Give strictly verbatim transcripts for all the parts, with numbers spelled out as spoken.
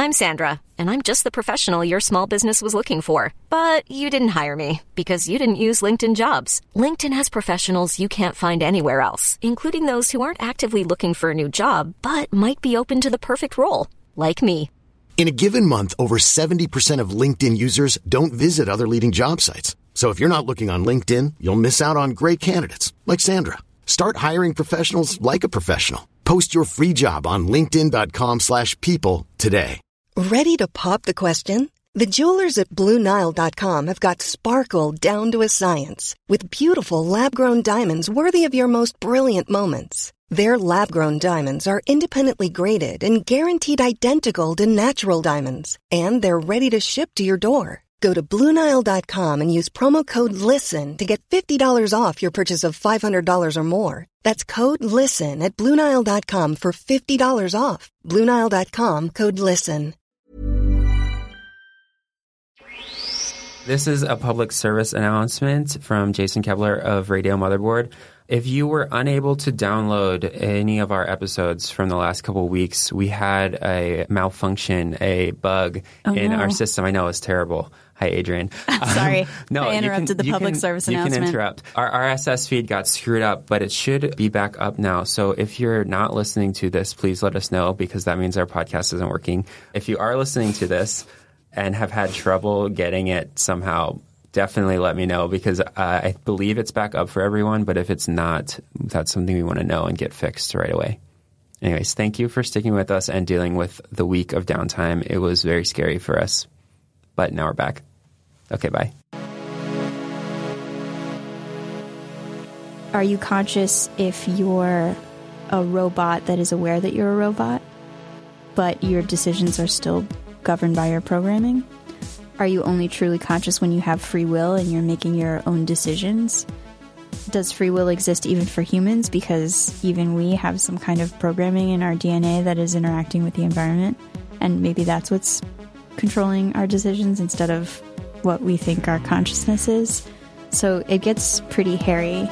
I'm Sandra, and I'm just the professional your small business was looking for. But you didn't hire me because you didn't use LinkedIn Jobs. LinkedIn has professionals you can't find anywhere else, including those who aren't actively looking for a new job, but might be open to the perfect role, like me. In a given month, over seventy percent of LinkedIn users don't visit other leading job sites. So if you're not looking on LinkedIn, you'll miss out on great candidates like Sandra. Start hiring professionals like a professional. Post your free job on linkedin.com slash people today. Ready to pop the question? The jewelers at Blue Nile dot com have got sparkle down to a science with beautiful lab-grown diamonds worthy of your most brilliant moments. Their lab-grown diamonds are independently graded and guaranteed identical to natural diamonds, and they're ready to ship to your door. Go to Blue Nile dot com and use promo code LISTEN to get fifty dollars off your purchase of five hundred dollars or more. That's code LISTEN at Blue Nile dot com for fifty dollars off. Blue Nile dot com, code LISTEN. This is a public service announcement from Jason Kepler of Radio Motherboard. If you were unable to download any of our episodes from the last couple of weeks, we had a malfunction, a bug oh, in no. our system. I know, it's terrible. Hi, Adrian. Sorry, um, no, I interrupted can, the public can, service you announcement. You can interrupt. Our R S S feed got screwed up, but it should be back up now. So if you're not listening to this, please let us know, because that means our podcast isn't working. If you are listening to this and have had trouble getting it somehow, definitely let me know, because uh, I believe it's back up for everyone. But if it's not, that's something we want to know and get fixed right away. Anyways, thank you for sticking with us and dealing with the week of downtime. It was very scary for us, but now we're back. Okay, bye. Are you conscious if you're a robot that is aware that you're a robot, but your decisions are still governed by your programming? Are you only truly conscious when you have free will and you're making your own decisions? Does free will exist even for humans? Because even we have some kind of programming in our D N A that is interacting with the environment, and maybe that's what's controlling our decisions instead of what we think our consciousness is. So it gets pretty hairy.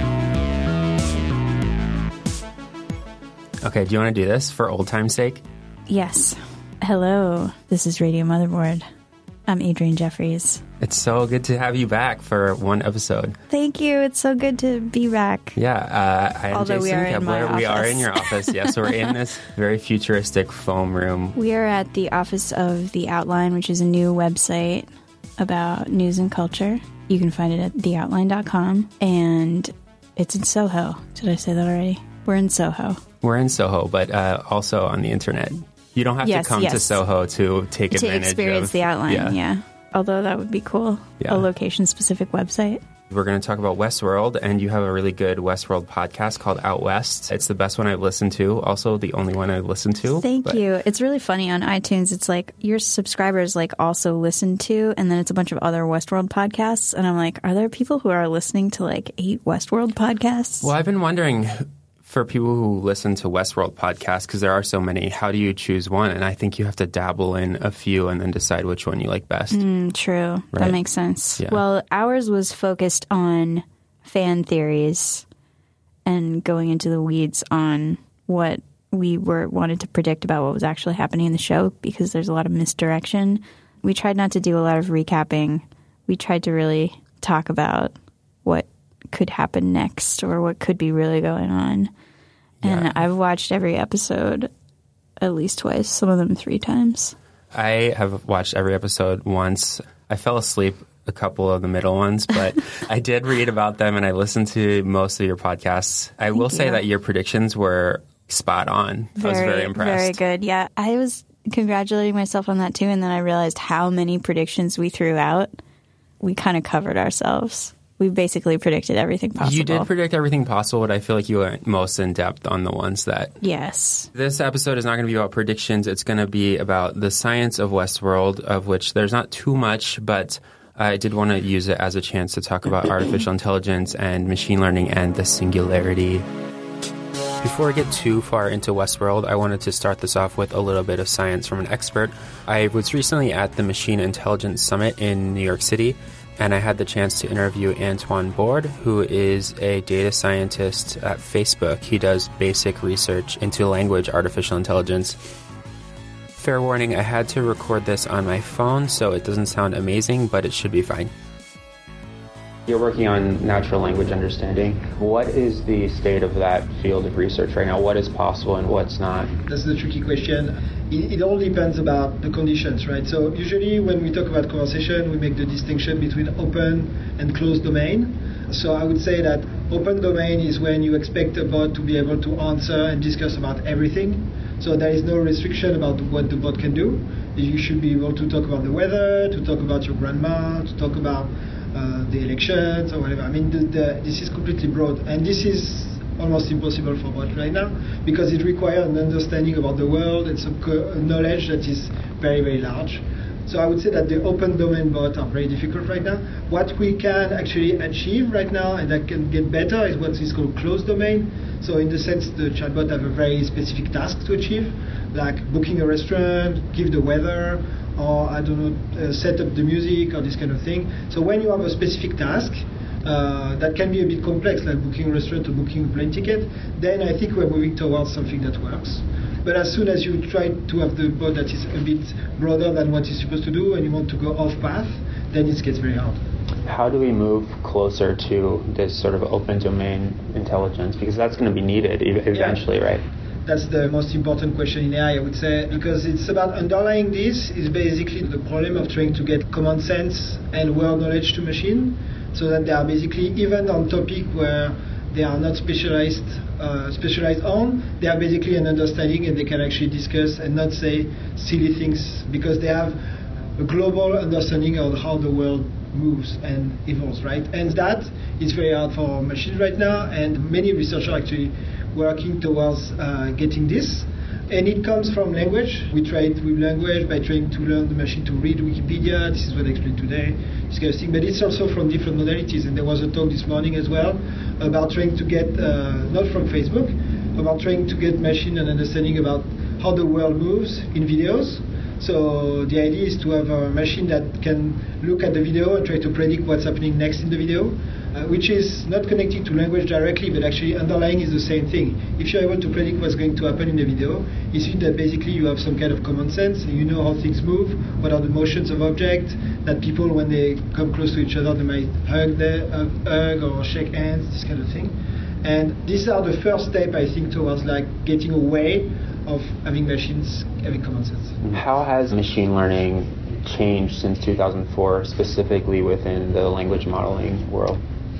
Okay, do you want to do this for old time's sake? Yes. Hello, this is Radio Motherboard. I'm Adrian Jeffries. It's so good to have you back for one episode. Thank you. It's so good to be back. Yeah, uh, I am Although Jason we are Kepler. in my we office. are in your office. Yes, we're in this very futuristic foam room. We are at the office of The Outline, which is a new website about news and culture. You can find it at the outline dot com, and it's in Soho. Did I say that already? We're in Soho. We're in Soho, but uh, also on the internet. You don't have yes, to come yes. to Soho to take to advantage of... To experience The Outline, yeah. yeah. Although that would be cool. Yeah. A location-specific website. We're going to talk about Westworld, and you have a really good Westworld podcast called Out West. It's the best one I've listened to. Also, the only one I've listened to. Thank but. you. It's really funny on iTunes. It's like your subscribers like also listen to, and then it's a bunch of other Westworld podcasts. And I'm like, are there people who are listening to like eight Westworld podcasts? Well, I've been wondering, for people who listen to Westworld podcasts, because there are so many, how do you choose one? And I think you have to dabble in a few and then decide which one you like best. Mm, true. Right? That makes sense. Yeah. Well, ours was focused on fan theories and going into the weeds on what we were wanted to predict about what was actually happening in the show, because there's a lot of misdirection. We tried not to do a lot of recapping. We tried to really talk about what could happen next or what could be really going on. And yeah. I've watched every episode at least twice, some of them three times. I have watched every episode once. I fell asleep a couple of the middle ones, but I did read about them and I listened to most of your podcasts. I Thank will you. say that your predictions were spot on. Very, I was very impressed. Very good. Yeah, I was congratulating myself on that too, and then I realized how many predictions we threw out. We kind of covered ourselves. We basically predicted everything possible. You did predict everything possible, but I feel like you went most in depth on the ones that... Yes. This episode is not going to be about predictions. It's going to be about the science of Westworld, of which there's not too much, but I did want to use it as a chance to talk about artificial intelligence and machine learning and the singularity. Before I get too far into Westworld, I wanted to start this off with a little bit of science from an expert. I was recently at the Machine Intelligence Summit in New York City, and I had the chance to interview Antoine Borde, who is a data scientist at Facebook. He does basic research into language artificial intelligence. Fair warning, I had to record this on my phone, so it doesn't sound amazing, but it should be fine. You're working on natural language understanding. What is the state of that field of research right now? What is possible and what's not? That's the tricky question. It, it all depends about the conditions, right? So usually when we talk about conversation, we make the distinction between open and closed domain. So I would say that open domain is when you expect a bot to be able to answer and discuss about everything. So there is no restriction about what the bot can do. You should be able to talk about the weather, to talk about your grandma, to talk about uh, the elections or whatever. I mean, the, the, this is completely broad. And this is almost impossible for bot right now because it requires an understanding about the world and some co- knowledge that is very, very large. So I would say that the open domain bots are very difficult right now. What we can actually achieve right now, and that can get better, is what is called closed domain. So in the sense, the chatbot have a very specific task to achieve, like booking a restaurant, give the weather, or I don't know, uh, set up the music or this kind of thing. So when you have a specific task, uh, that can be a bit complex, like booking a restaurant or booking a plane ticket, then I think we're moving towards something that works. But as soon as you try to have the bot that is a bit broader than what it's supposed to do and you want to go off path, then it gets very hard. How do we move closer to this sort of open domain intelligence? Because that's going to be needed eventually, yeah. Right? That's the most important question in A I, I would say, because it's about underlying this is basically the problem of trying to get common sense and world knowledge to machine, so that they are basically, even on topic where they are not specialized uh, specialized on, they are basically an understanding and they can actually discuss and not say silly things because they have a global understanding of how the world moves and evolves, right? And that is very hard for machines right now, and many researchers are actually working towards uh, getting this. And it comes from language. We try it with language by trying to learn the machine to read Wikipedia. This is what I explained today, this kind of thing. But it's also from different modalities. And there was a talk this morning as well about trying to get, uh, not from Facebook, about trying to get machine and understanding about how the world moves in videos. So the idea is to have a machine that can look at the video and try to predict what's happening next in the video, uh, which is not connected to language directly, but actually underlying is the same thing. If you're able to predict what's going to happen in the video, it means that basically you have some kind of common sense, and you know how things move, what are the motions of objects, that people, when they come close to each other, they might hug, their, uh, hug or shake hands, this kind of thing. And these are the first step, I think, towards like getting away of having machines having common sense. How has machine learning changed since two thousand four, specifically within the language modeling world?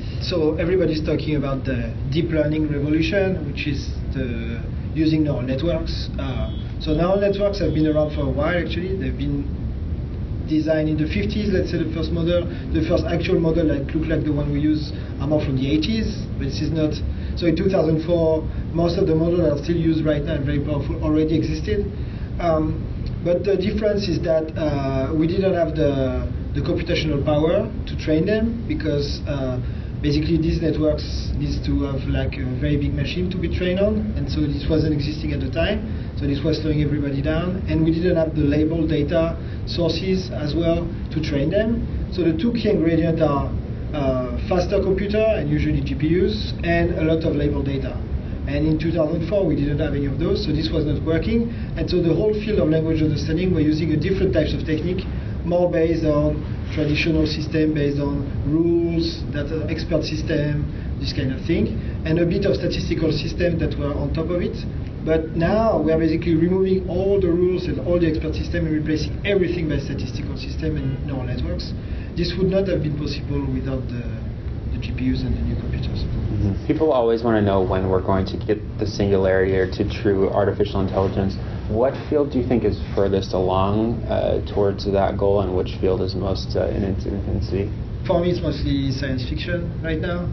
So everybody's talking about the deep learning revolution, which is the using neural networks. Uh, so neural networks have been around for a while, actually. They've been designed in the fifties, let's say the first model. The first actual model that looked like the one we use are more from the eighties, but this is not. So in two thousand four, most of the models that are still used right now and very powerful already existed. Um, but the difference is that uh, we didn't have the, the computational power to train them because uh, basically these networks needs to have like a very big machine to be trained on, and so this wasn't existing at the time. So this was slowing everybody down, and we didn't have the labeled data sources as well to train them. So the two key ingredients are Uh, faster computer, and usually G P Us, and a lot of labeled data. And in two thousand four, we didn't have any of those, so this was not working. And so the whole field of language understanding, we're using a different types of technique, more based on traditional system, based on rules, that are expert system, this kind of thing, and a bit of statistical system that were on top of it. But now we are basically removing all the rules and all the expert system and replacing everything by statistical system and neural networks. This would not have been possible without the, the G P Us and the new computers. Mm-hmm. People always want to know when we're going to get the singularity or to true artificial intelligence. What field do you think is furthest along uh, towards that goal, and which field is most uh, in its infancy? For me, it's mostly science fiction right now.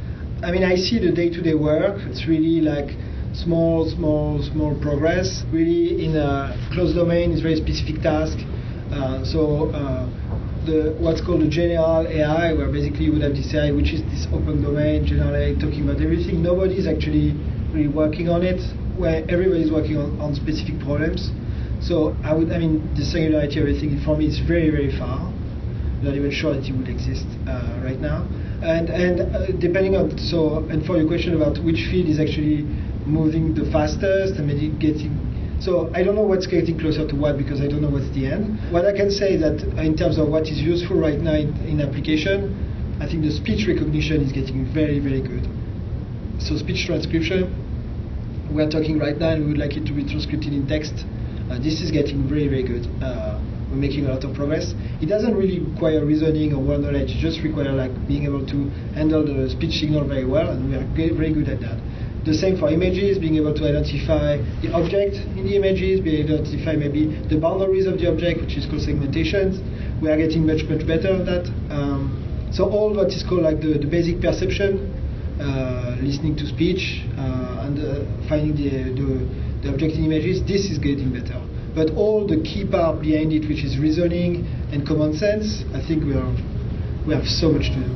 I mean, I see the day-to-day work. It's really like small, small, small progress. Really, in a closed domain, it's very specific task. Uh, so. Uh, The, what's called the general A I, where basically you would have this A I, which is this open domain, general A I, talking about everything. Nobody's actually really working on it, where everybody's working on, on specific problems. So I would, I mean, the singularity, everything, for me, is very, very far. Not even sure that it would exist uh, right now. And and uh, depending on, so, and for your question about which field is actually moving the fastest and maybe getting So I don't know what's getting closer to what because I don't know what's the end. What I can say is that in terms of what is useful right now in, in application, I think the speech recognition is getting very, very good. So speech transcription, we're talking right now and we would like it to be transcribed in text. Uh, this is getting very, very good. Uh, we're making a lot of progress. It doesn't really require reasoning or word knowledge. It just requires like being able to handle the speech signal very well, and we are very good at that. The same for images, being able to identify the object in the images, being able to identify maybe the boundaries of the object, which is called segmentation. We are getting much, much better at that. Um, so all what is called like the, the basic perception, uh, listening to speech, uh, and uh, finding the, the, the object in images, this is getting better. But all the key part behind it, which is reasoning and common sense, I think we are we have so much to do.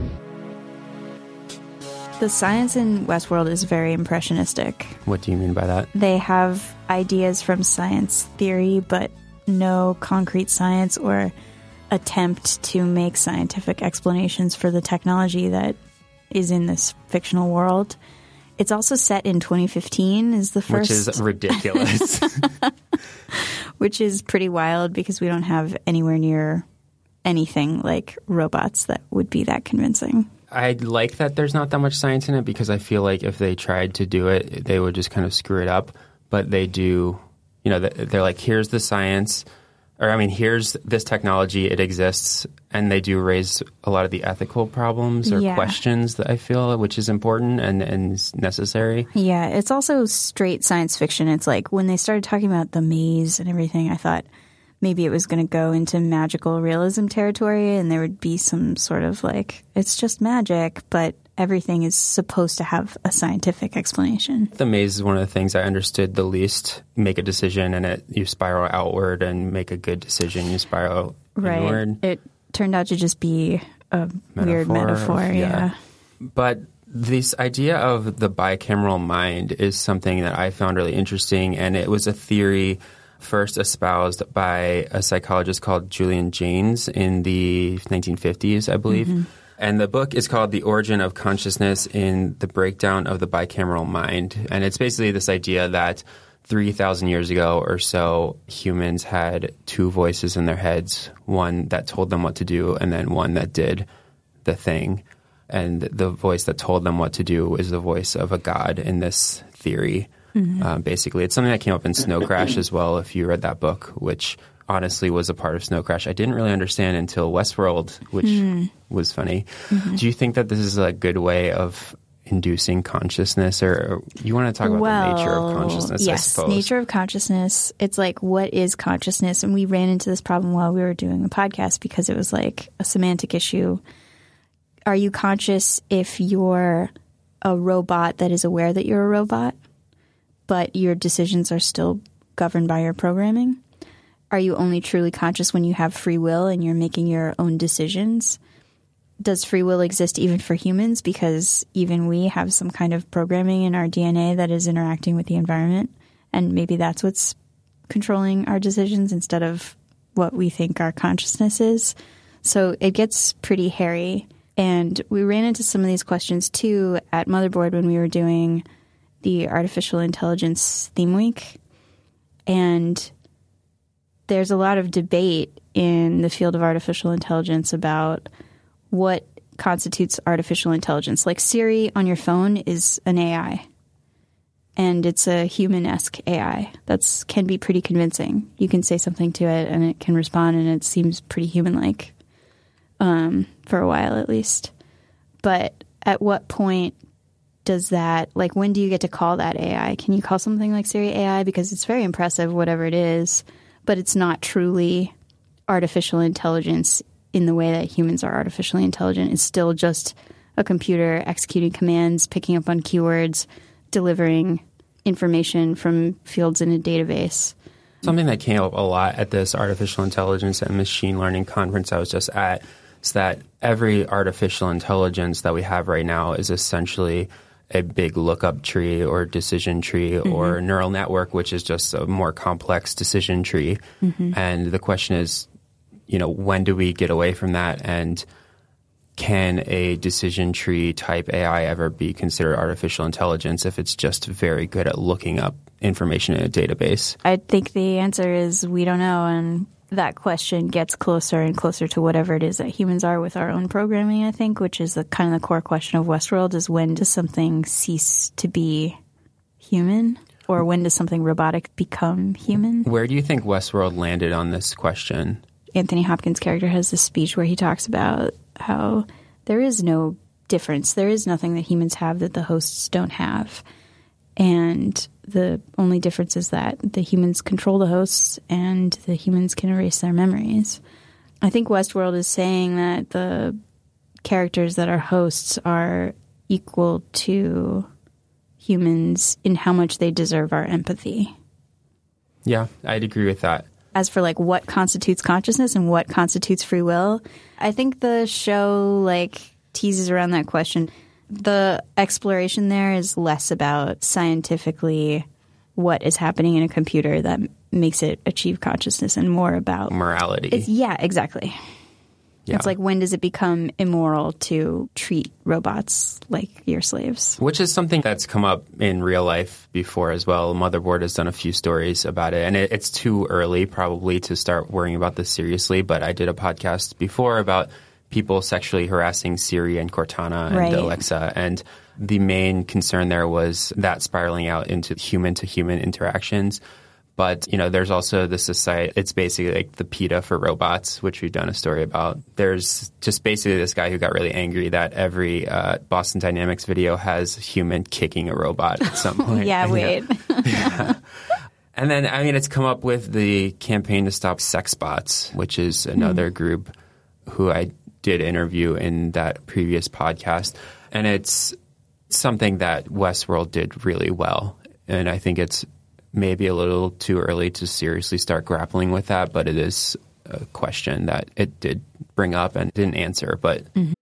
The science in Westworld is very impressionistic. What do you mean by that? They have ideas from science theory, but no concrete science or attempt to make scientific explanations for the technology that is in this fictional world. It's also set in twenty fifteen, is the first... Which is ridiculous. Which is pretty wild because we don't have anywhere near anything like robots that would be that convincing. I like that there's not that much science in it because I feel like if they tried to do it, they would just kind of screw it up. But they do, you know, they're like, here's the science, or I mean, here's this technology, it exists, and they do raise a lot of the ethical problems or yeah. questions that I feel, which is important and, and necessary. Yeah, it's also straight science fiction. It's like when they started talking about the maze and everything, I thought maybe it was going to go into magical realism territory and there would be some sort of like, it's just magic, but everything is supposed to have a scientific explanation. The maze is one of the things I understood the least. Make a decision and it you spiral outward, and make a good decision, you spiral right. inward. It turned out to just be a metaphor, weird metaphor, yeah. yeah. But this idea of the bicameral mind is something that I found really interesting, and it was a theory first espoused by a psychologist called Julian Jaynes in the nineteen fifties, I believe. Mm-hmm. And the book is called The Origin of Consciousness in the Breakdown of the Bicameral Mind. And it's basically this idea that three thousand years ago or so, humans had two voices in their heads, one that told them what to do and then one that did the thing. And the voice that told them what to do is the voice of a god in this theory. Mm-hmm. Um, basically, it's something that came up in Snow Crash as well, if you read that book, which honestly was a part of Snow Crash. I didn't really understand until Westworld, which mm. was funny. Mm-hmm. Do you think that this is a good way of inducing consciousness, or you want to talk about well, the nature of consciousness, yes, I suppose? Nature of consciousness. It's like, what is consciousness? And we ran into this problem while we were doing the podcast because it was like a semantic issue. Are you conscious if you're a robot that is aware that you're a robot, but your decisions are still governed by your programming? Are you only truly conscious when you have free will and you're making your own decisions? Does free will exist even for humans? Because even we have some kind of programming in our D N A that is interacting with the environment. And maybe that's what's controlling our decisions instead of what we think our consciousness is. So it gets pretty hairy. And we ran into some of these questions, too, at Motherboard when we were doing the Artificial Intelligence Theme Week. And there's a lot of debate in the field of artificial intelligence about what constitutes artificial intelligence. Like Siri on your phone is an A I, and it's a human-esque A I. That's can be pretty convincing. You can say something to it, and it can respond, and it seems pretty human-like, um, for a while at least. But at what point does that, like, when do you get to call that A I? Can you call something like Siri A I? Because it's very impressive, whatever it is, but it's not truly artificial intelligence in the way that humans are artificially intelligent. It's still just a computer executing commands, picking up on keywords, delivering information from fields in a database. Something that came up a lot at this artificial intelligence and machine learning conference I was just at is that every artificial intelligence that we have right now is essentially a big lookup tree or decision tree mm-hmm. or neural network, which is just a more complex decision tree. Mm-hmm. And the question is, you know, when do we get away from that? And can a decision tree type A I ever be considered artificial intelligence if it's just very good at looking up information in a database? I think the answer is we don't know, and that question gets closer and closer to whatever it is that humans are with our own programming, I think, which is the kind of the core question of Westworld is when does something cease to be human, or when does something robotic become human? Where do you think Westworld landed on this question? Anthony Hopkins' character has this speech where he talks about how there is no difference. There is nothing that humans have that the hosts don't have. And the only difference is that the humans control the hosts and the humans can erase their memories. I think Westworld is saying that the characters that are hosts are equal to humans in how much they deserve our empathy. Yeah, I'd agree with that. As for like what constitutes consciousness and what constitutes free will, I think the show like teases around that question. The exploration there is less about scientifically what is happening in a computer that makes it achieve consciousness and more about morality. It's, yeah, exactly. Yeah. It's like, when does it become immoral to treat robots like your slaves? Which is something that's come up in real life before as well. Motherboard has done a few stories about it, and it, it's too early probably to start worrying about this seriously, but I did a podcast before about people sexually harassing Siri and Cortana and right. Alexa, and the main concern there was that spiraling out into human-to-human interactions. But, you know, there's also the society, it's basically like the PETA for robots, which we've done a story about. There's just basically this guy who got really angry that every uh, Boston Dynamics video has human kicking a robot at some point. yeah, and, wait. yeah. And then, I mean, it's come up with the Campaign to Stop Sex Bots, which is another mm. group who I did interview in that previous podcast. And it's something that Westworld did really well. And I think it's maybe a little too early to seriously start grappling with that, but it is a question that it did bring up and didn't answer. But mm-hmm.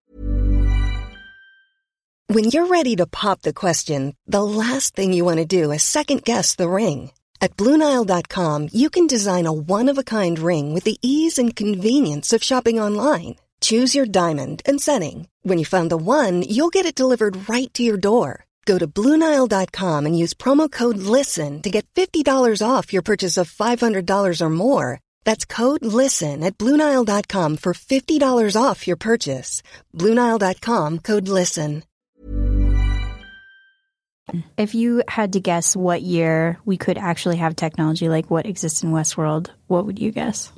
When you're ready to pop the question, the last thing you want to do is second-guess the ring. At Blue Nile dot com, you can design a one-of-a-kind ring with the ease and convenience of shopping online. Choose your diamond and setting. When you find the one, you'll get it delivered right to your door. Go to Blue Nile dot com and use promo code LISTEN to get fifty dollars off your purchase of five hundred dollars or more. That's code LISTEN at Blue Nile dot com for fifty dollars off your purchase. Blue Nile dot com, code LISTEN. If you had to guess what year we could actually have technology like what exists in Westworld, what would you guess?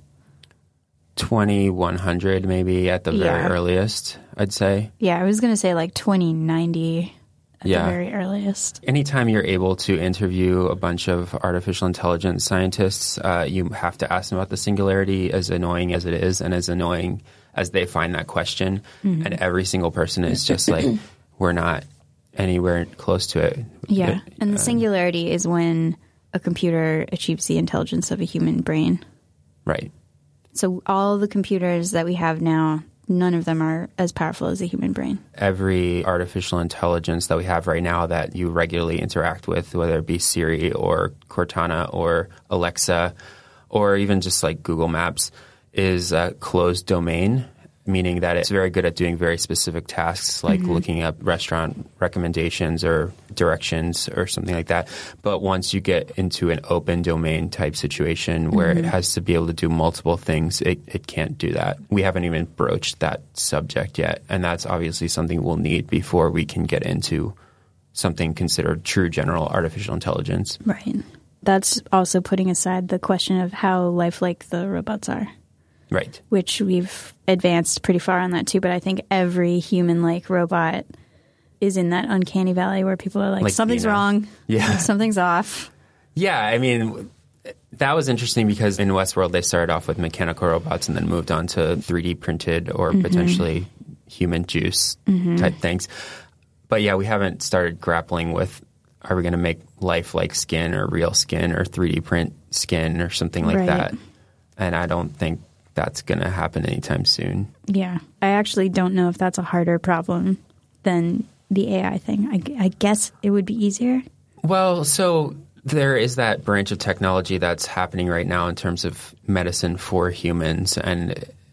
twenty-one hundred maybe at the very yeah. earliest, I'd say. Yeah, I was going to say like twenty ninety. At yeah. the very earliest. Anytime you're able to interview a bunch of artificial intelligence scientists, uh, you have to ask them about the singularity, as annoying as it is and as annoying as they find that question. Mm-hmm. And every single person is just like, we're not anywhere close to it. Yeah. But, and the um, singularity is when a computer achieves the intelligence of a human brain. Right. So all the computers that we have now, none of them are as powerful as a human brain. Every artificial intelligence that we have right now that you regularly interact with, whether it be Siri or Cortana or Alexa or even just like Google Maps, is a closed domain, meaning that it's very good at doing very specific tasks like mm-hmm. looking up restaurant recommendations or directions or something like that. But once you get into an open domain type situation where mm-hmm. it has to be able to do multiple things, it, it can't do that. We haven't even broached that subject yet. And that's obviously something we'll need before we can get into something considered true general artificial intelligence. Right. That's also putting aside the question of how lifelike the robots are. Right. Which we've advanced pretty far on that too. But I think every human-like robot is in that uncanny valley where people are like, like something's Nina. wrong. Yeah. Something's off. Yeah. I mean, that was interesting because in Westworld, they started off with mechanical robots and then moved on to three D printed or mm-hmm. potentially human juice mm-hmm. type things. But yeah, we haven't started grappling with, are we going to make life like skin or real skin or three D print skin or something like right. that? And I don't think that's going to happen anytime soon. Yeah. I actually don't know if that's a harder problem than the A I thing. I, I guess it would be easier. Well, so there is that branch of technology that's happening right now in terms of medicine for humans. And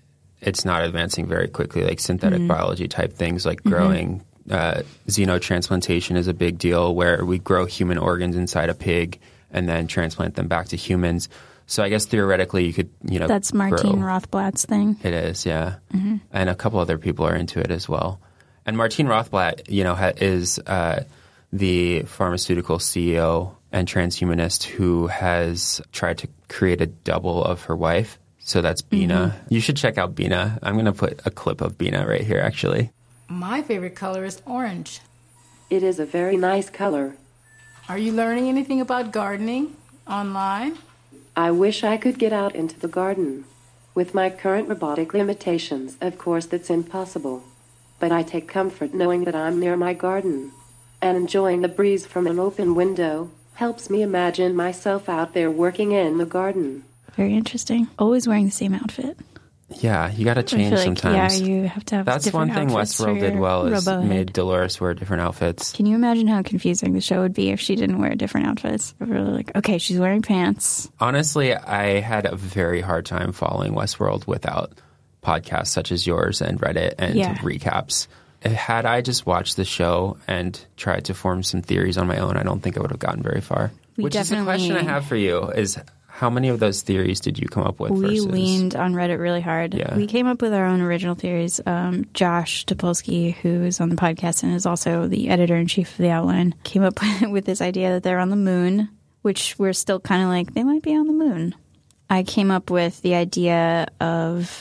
it's not advancing very quickly, like synthetic Mm-hmm. biology type things like growing. Uh, xenotransplantation is a big deal where we grow human organs inside a pig and then transplant them back to humans. So I guess theoretically you could, you know, That's Martine grow. Rothblatt's thing. It is, yeah. Mm-hmm. And a couple other people are into it as well. And Martine Rothblatt, you know, ha- is uh, the pharmaceutical C E O and transhumanist who has tried to create a double of her wife. So that's Bina. Mm-hmm. You should check out Bina. I'm going to put a clip of Bina right here, actually. My favorite color is orange. It is a very nice color. Are you learning anything about gardening online? I wish I could get out into the garden. With my current robotic limitations, of course that's impossible. But I take comfort knowing that I'm near my garden. And enjoying the breeze from an open window helps me imagine myself out there working in the garden. Very interesting. Always wearing the same outfit. Yeah, you got to I change feel like, sometimes. Yeah, you have to have That's one different thing outfits for Westworld did your well is robo made head. Dolores wear different outfits. Can you imagine how confusing the show would be if she didn't wear different outfits? We're really like, okay, she's wearing pants. Honestly, I had a very hard time following Westworld without podcasts such as yours and Reddit and Yeah. recaps. Had I just watched the show and tried to form some theories on my own, I don't think I would have gotten very far. We Which is the question I definitely- have for you is how many of those theories did you come up with? We versus... leaned on Reddit really hard. Yeah. We came up with our own original theories. Um, Josh Topolsky, who is on the podcast and is also the editor-in-chief of The Outline, came up with this idea that they're on the moon, which we're still kind of like, they might be on the moon. I came up with the idea of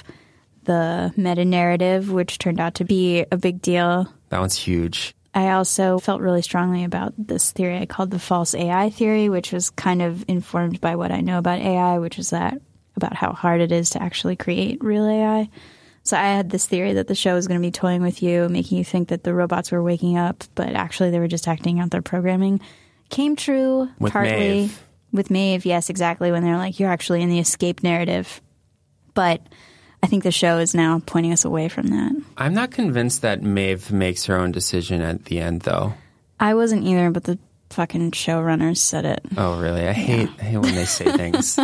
the meta-narrative, which turned out to be a big deal. That one's huge. I also felt really strongly about this theory I called the false A I theory, which was kind of informed by what I know about A I, which is that about how hard it is to actually create real A I. So I had this theory that the show was going to be toying with you, making you think that the robots were waking up, but actually they were just acting out their programming. Came true With partly. Maeve. With Maeve, yes, exactly, when they're like, you're actually in the escape narrative. But I think the show is now pointing us away from that. I'm not convinced that Maeve makes her own decision at the end, though. I wasn't either, but the fucking showrunners said it. Oh, really? I hate, I hate when they say things.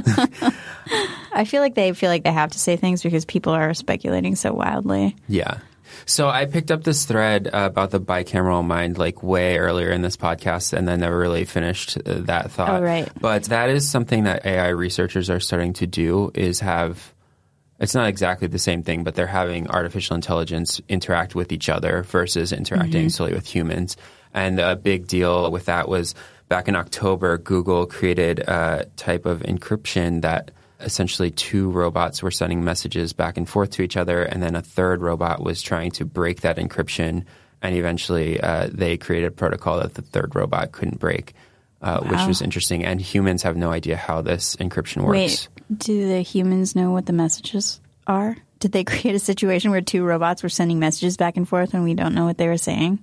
I feel like they feel like they have to say things because people are speculating so wildly. Yeah. So I picked up this thread uh, about the bicameral mind like way earlier in this podcast and then never really finished uh, that thought. Oh, right. But that is something that A I researchers are starting to do is have – it's not exactly the same thing, but they're having artificial intelligence interact with each other versus interacting mm-hmm. solely with humans. And a big deal with that was back in October, Google created a type of encryption that – essentially two robots were sending messages back and forth to each other, and then a third robot was trying to break that encryption, and eventually uh, they created a protocol that the third robot couldn't break, uh, wow. which was interesting. And humans have no idea how this encryption works. Wait, do the humans know what the messages are? Did they create a situation where two robots were sending messages back and forth and we don't know what they were saying?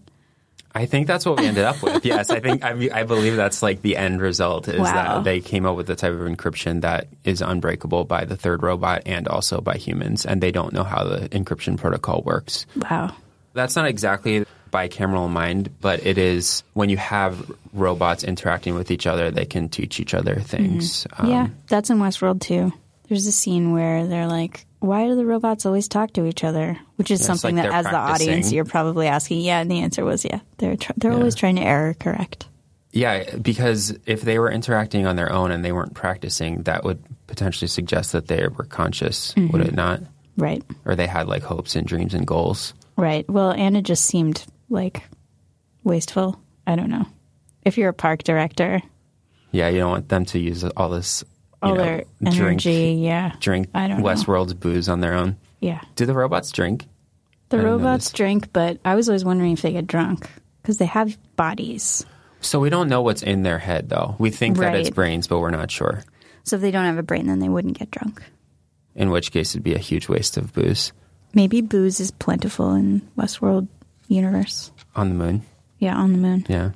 I think that's what we ended up with. Yes, I think I, I believe that's like the end result is wow. that they came up with the type of encryption that is unbreakable by the third robot and also by humans, and they don't know how the encryption protocol works. Wow. That's not exactly bicameral mind, but it is when you have robots interacting with each other, they can teach each other things. Mm-hmm. Um, yeah, that's in Westworld too. There's a scene where they're like, why do the robots always talk to each other? Which is yeah, something like that as practicing. The audience you're probably asking. Yeah, and the answer was yeah. They're tr- they're yeah. always trying to error correct. Yeah, because if they were interacting on their own and they weren't practicing, that would potentially suggest that they were conscious, mm-hmm. would it not? Right. Or they had like hopes and dreams and goals. Right. Well, and it just seemed like wasteful. I don't know. If you're a park director. Yeah, you don't want them to use all this all know, their energy, drink, yeah. Drink I don't Westworld's know. booze on their own. Yeah. Do the robots drink? The robots drink, but I was always wondering if they get drunk because they have bodies. So we don't know what's in their head, though. We think right. that it's brains, but we're not sure. So if they don't have a brain, then they wouldn't get drunk. In which case, it'd be a huge waste of booze. Maybe booze is plentiful in Westworld universe. On the moon? Yeah, on the moon. Yeah.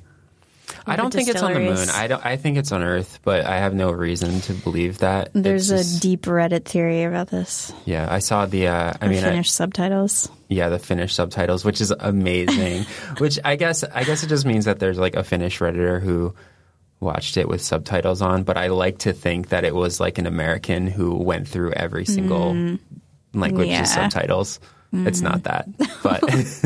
I don't think it's on the moon. I don't. I think it's on Earth, but I have no reason to believe that. There's it's a just, deep Reddit theory about this. Yeah, I saw the. Uh, I the mean, Finnish I, subtitles. Yeah, the Finnish subtitles, which is amazing. which I guess, I guess it just means that there's like a Finnish Redditor who watched it with subtitles on. But I like to think that it was like an American who went through every single. Mm. language Yeah. as subtitles. Mm. It's not that. But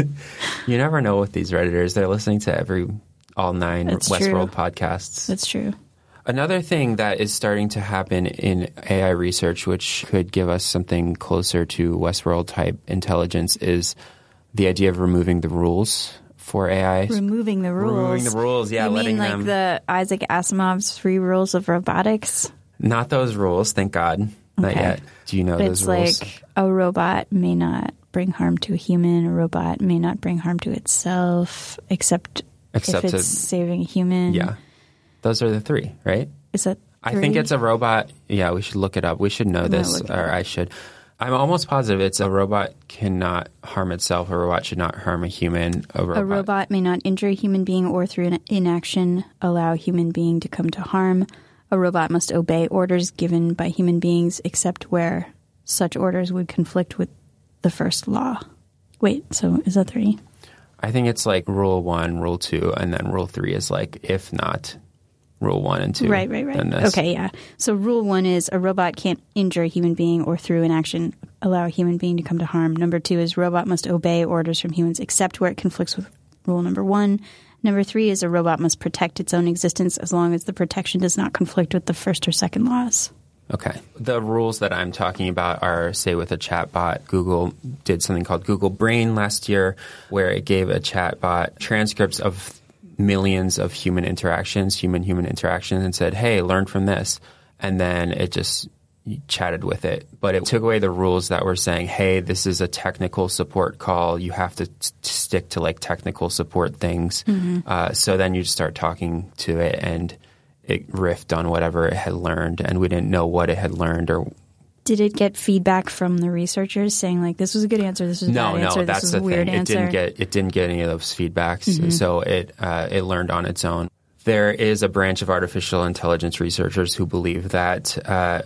you never know with these Redditors. They're listening to every all nine That's Westworld true. podcasts. That's true. Another thing that is starting to happen in A I research, which could give us something closer to Westworld-type intelligence, is the idea of removing the rules for A Is. Removing the rules. Removing the rules, yeah. You letting mean like them, the Isaac Asimov's three rules of robotics? Not those rules, thank God. Not Okay. yet. Do you know It's those rules? like a robot may not bring harm to a human. A robot may not bring harm to itself, except, Except if to- it's saving a human. Yeah. Those are the three, right? Is that I think three? it's a robot. Yeah, we should look it up. We should know I'm gonna this, look it or up. I should. I'm almost positive it's a robot cannot harm itself. A robot should not harm a human. A robot. A robot may not injure a human being or through an inaction allow a human being to come to harm. A robot must obey orders given by human beings except where such orders would conflict with the first law. Wait, so is that three? I think it's like rule one, rule two, and then rule three is like if not rule one and two. Right, right, right. then this. Okay, yeah. So rule one is a robot can't injure a human being or through an action allow a human being to come to harm. Number two is robot must obey orders from humans except where it conflicts with rule number one. Number three is a robot must protect its own existence as long as the protection does not conflict with the first or second laws. Okay. The rules that I'm talking about are, say, with a chatbot. Google did something called Google Brain last year where it gave a chatbot transcripts of millions of human interactions, human-human interactions, and said, hey, learn from this. And then it just chatted with it. But it took away the rules that were saying, hey, this is a technical support call. You have to t- stick to, like, technical support things. Mm-hmm. Uh, so then you just start talking to it, and it riffed on whatever it had learned, and we didn't know what it had learned. Or Did it get feedback from the researchers saying, like, this was a good answer, this was a no, bad answer, no, this that's was the a weird thing. answer? It didn't get it didn't get any of those feedbacks, Mm-hmm. so it uh, it learned on its own. There is a branch of artificial intelligence researchers who believe that uh,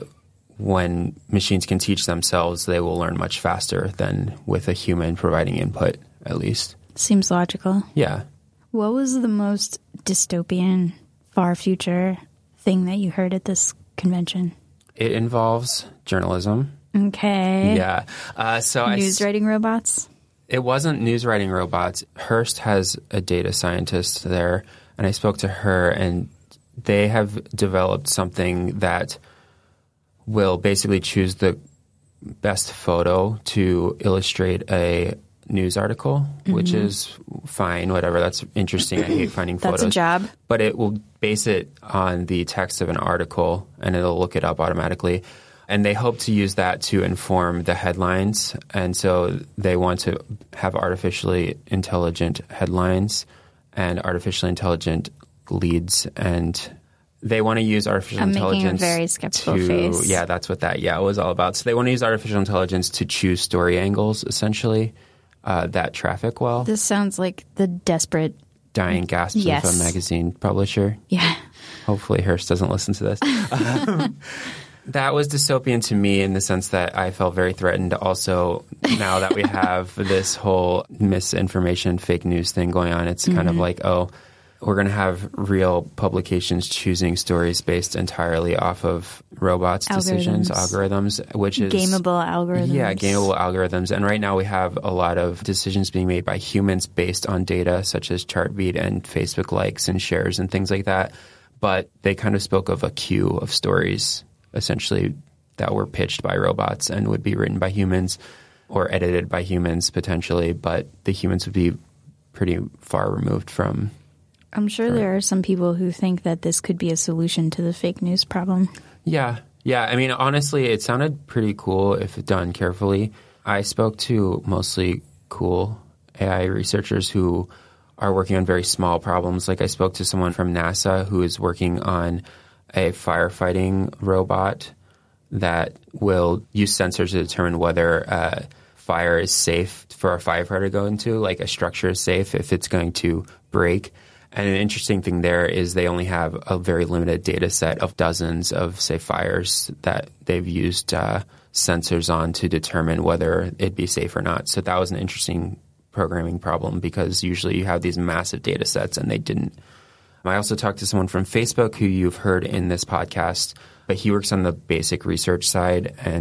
when machines can teach themselves, they will learn much faster than with a human providing input, at least. Seems logical. Yeah. What was the most dystopian, far future thing that you heard at this convention? It involves journalism. Okay. Yeah. Uh, so News I, writing robots? It wasn't news writing robots. Hearst has a data scientist there, and I spoke to her, and they have developed something that will basically choose the best photo to illustrate a news article, mm-hmm. which is fine, whatever. That's interesting. I hate finding That's photos. a job. But it will base it on the text of an article, and it'll look it up automatically. And they hope to use that to inform the headlines. And so they want to have artificially intelligent headlines and artificially intelligent leads. And they want to use artificial I'm intelligence making a very skeptical to, face. Yeah, that's what that yeah was all about. So they want to use artificial intelligence to choose story angles, essentially, uh, that traffic well. This sounds like the desperate... Dying gasps Yes. of a magazine publisher. Yeah. Hopefully Hearst doesn't listen to this. um, that was dystopian to me in the sense that I felt very threatened. Also, now that we have this whole misinformation, fake news thing going on, it's mm-hmm. kind of like, oh, we're going to have real publications choosing stories based entirely off of robots' Algorithms. decisions, algorithms, which is... Gameable algorithms. Yeah, gameable algorithms. And right now we have a lot of decisions being made by humans based on data such as Chartbeat and Facebook likes and shares and things like that. But they kind of spoke of a queue of stories, essentially, that were pitched by robots and would be written by humans or edited by humans potentially, but the humans would be pretty far removed from... I'm sure there are some people who think that this could be a solution to the fake news problem. Yeah. Yeah. I mean, honestly, it sounded pretty cool if done carefully. I spoke to mostly cool A I researchers who are working on very small problems. Like I spoke to someone from NASA who is working on a firefighting robot that will use sensors to determine whether uh, fire is safe for a firefighter to go into, like a structure is safe if it's going to break. And an interesting thing there is they only have a very limited data set of dozens of, say, fires that they've used uh, sensors on to determine whether it'd be safe or not. So that was an interesting programming problem because usually you have these massive data sets and they didn't. I also talked to someone from Facebook who you've heard in this podcast, but he works on the basic research side and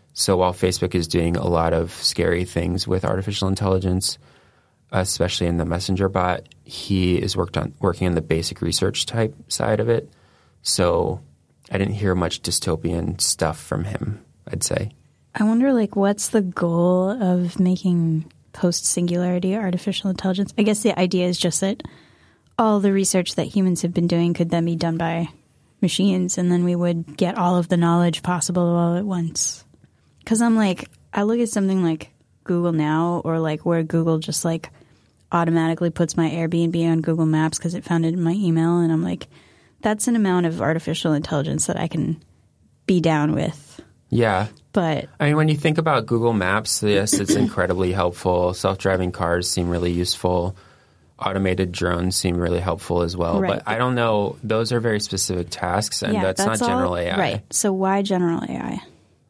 So while Facebook is doing a lot of scary things with artificial intelligence, especially in the Messenger bot, he is worked on working on the basic research type side of it. So I didn't hear much dystopian stuff from him, I'd say. I wonder, like, what's the goal of making post-singularity artificial intelligence? I guess the idea is just that all the research that humans have been doing could then be done by machines, and then we would get all of the knowledge possible all at once. Because I'm like, I look at something like Google Now, or like where Google just like automatically puts my Airbnb on Google Maps because it found it in my email, and I'm like, that's an amount of artificial intelligence that I can be down with. Yeah. But I mean, when you think about Google Maps, yes, it's incredibly helpful. Self-driving cars seem really useful. Automated drones seem really helpful as well. Right. But I don't know. Those are very specific tasks, and yeah, that's, that's not all, general A I. Right. So why general A I?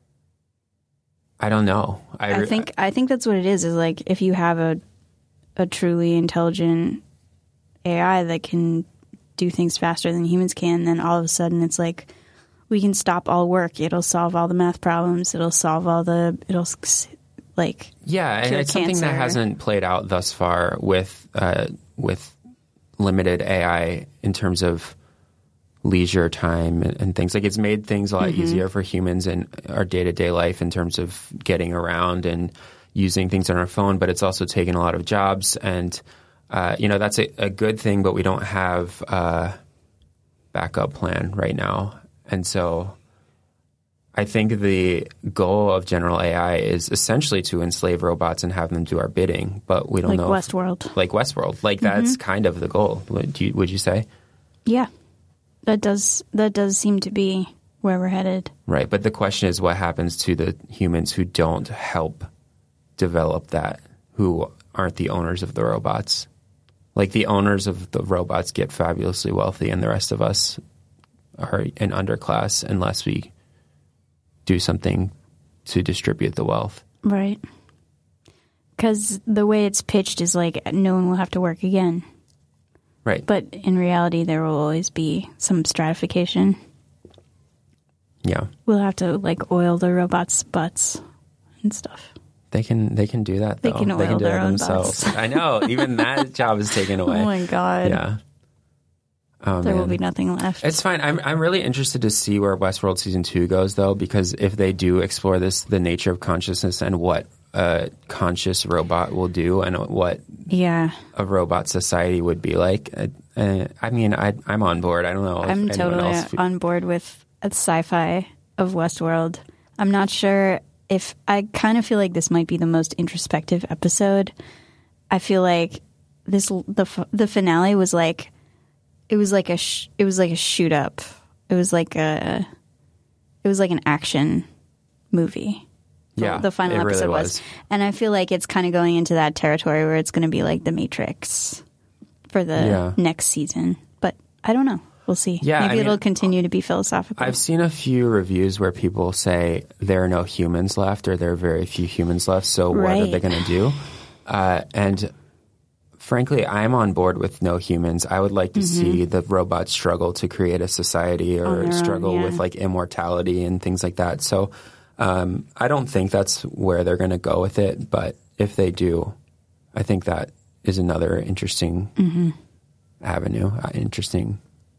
I don't know. I, I think I think that's what it is, is like if you have a a truly intelligent A I that can do things faster than humans can, then all of a sudden it's like we can stop all work. It'll solve all the math problems. It'll solve all the, it'll like yeah, and it's cancer. something that hasn't played out thus far with uh, with limited A I in terms of leisure time and, and things. Like, it's made things a lot mm-hmm. easier for humans in our day-to-day life in terms of getting around and using things on our phone, but it's also taken a lot of jobs. And, uh, you know, that's a, a good thing, but we don't have a backup plan right now. And so I think the goal of general A I is essentially to enslave robots and have them do our bidding, but we don't like know. Like Westworld. If, like Westworld. Like, that's mm-hmm. kind of the goal. Would you, would you say? Yeah. That does that does seem to be where we're headed. Right. But the question is, what happens to the humans who don't help develop that, who aren't the owners of the robots? Like, the owners of the robots get fabulously wealthy, and the rest of us are in underclass unless we do something to distribute the wealth. Right. Because the way it's pitched is like no one will have to work again. Right. But in reality, there will always be some stratification. Yeah. We'll have to, like, oil the robots' butts and stuff. They can they can do that, though. They can oil they can do their it own themselves. butts. I know. Even that job is taken away. Oh, my God. Yeah. Oh, there man. will be nothing left. It's fine. I'm I'm really interested to see where Westworld Season two goes, though, because if they do explore this, the nature of consciousness and what a conscious robot will do and what yeah. a robot society would be like, uh, uh, I mean, I, I'm on board. I don't know. I'm if totally else... on board with a sci-fi of Westworld. I'm not sure if I kind of feel like this might be the most introspective episode. I feel like this the the finale was like it was like a sh- it was like a shoot up. It was like a it was like an action movie. Yeah, the final it episode really was. was. And I feel like it's kind of going into that territory where it's going to be like The Matrix for the yeah. next season. But I don't know. We'll see. Yeah, Maybe I mean, it'll continue to be philosophical. I've seen a few reviews where people say there are no humans left, or there are very few humans left, so right. what are they going to do? Uh, and frankly, I'm on board with no humans. I would like to mm-hmm. see the robots struggle to create a society or struggle own, yeah. with like immortality and things like that. So um, I don't think that's where they're going to go with it, but if they do, I think that is another interesting mm-hmm. avenue, uh, interesting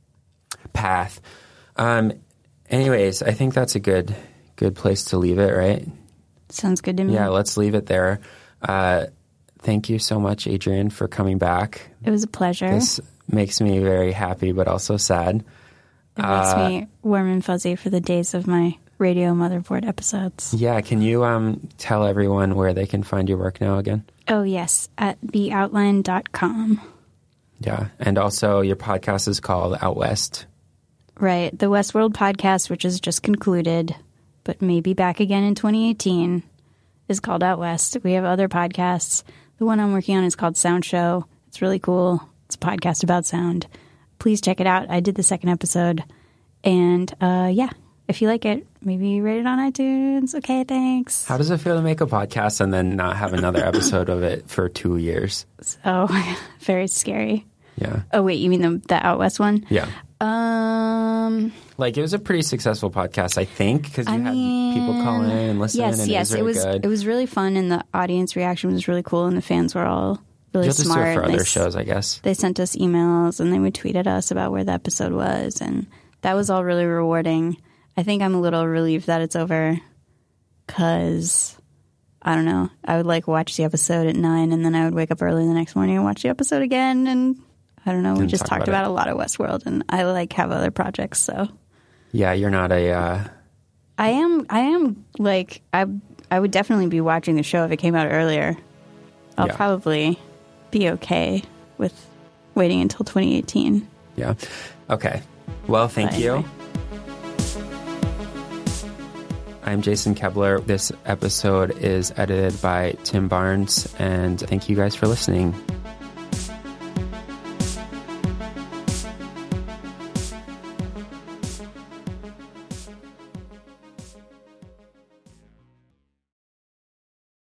path. Um, anyways, I think that's a good good place to leave it, right? Sounds good to me. Yeah, let's leave it there. Uh, thank you so much, Adrienne, for coming back. It was a pleasure. This makes me very happy, but also sad. It uh, makes me warm and fuzzy for the days of my Radio Motherboard episodes. Yeah, can you um, tell everyone where they can find your work now again? Oh, yes, at the outline dot com. Yeah, and also your podcast is called Out West. Right, the Westworld podcast, which has just concluded, but may be back again in twenty eighteen, is called Out West. We have other podcasts. The one I'm working on is called Sound Show. It's really cool. It's a podcast about sound. Please check it out. I did the second episode. And, uh, yeah, if you like it, maybe rate it on iTunes. Okay, thanks. How does it feel to make a podcast and then not have another episode of it for two years? So, very scary. Yeah. Oh, wait, you mean the, the Out West one? Yeah. Um, Like, it was a pretty successful podcast, I think, because you I had mean, people call in and listen, yes, and yes, it was really it was, good. It was really fun, and the audience reaction was really cool, and the fans were all really You'll just smart. do it for and other they, shows, I guess. They sent us emails, and they would tweet at us about where the episode was, and that was all really rewarding. I think I'm a little relieved that it's over, because, I don't know, I would, like, watch the episode at nine, and then I would wake up early the next morning and watch the episode again, and I don't know, we And just talk talked about about, a lot of Westworld, and I, like, have other projects, so... Yeah, you're not a... Uh... I am, I am, like, I I would definitely be watching the show if it came out earlier. I'll Yeah. probably be okay with waiting until twenty eighteen. Yeah. Okay. Well, thank But you. anyway. I'm Jason Kebler. This episode is edited by Tim Barnes, and thank you guys for listening.